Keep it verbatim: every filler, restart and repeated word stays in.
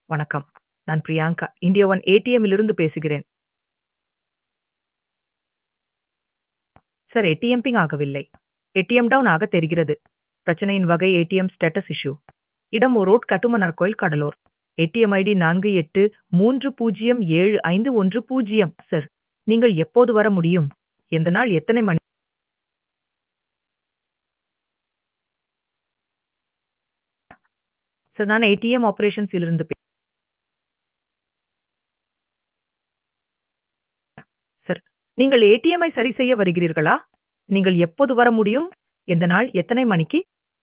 வணக்கம். நான் Priyanka. India one ஏடிஎம்மிலிருந்து பேசுகிறேன். சார் ஏடிஎம் பிங் ஆகவில்லை. ஏடிஎம் டவுன் ஆக தெரிகிறது. பிரச்சனையின் வகை ஏடிஎம் ஸ்டேட்டஸ் இஷ்யூ. இடம் road Kattumannar Koil, Cuddalore. ATM ID நான்கு எட்டு மூன்று பூஜ்ஜியம் ஏழு ஐந்து ஒன்று பூஜ்ஜியம். சார், நீங்கள் எப்போது வர முடியும்? எந்த நாள் எத்தனை மணி? சார், நான் ஏடிஎம் ஆப்பரேஷன்ஸிலிருந்து பே சார், நீங்கள் ஏடிஎம்மை சரி செய்ய வருகிறீர்களா? நீங்கள் எப்போது வர முடியும்? எந்த நாள் எத்தனை மணிக்கு?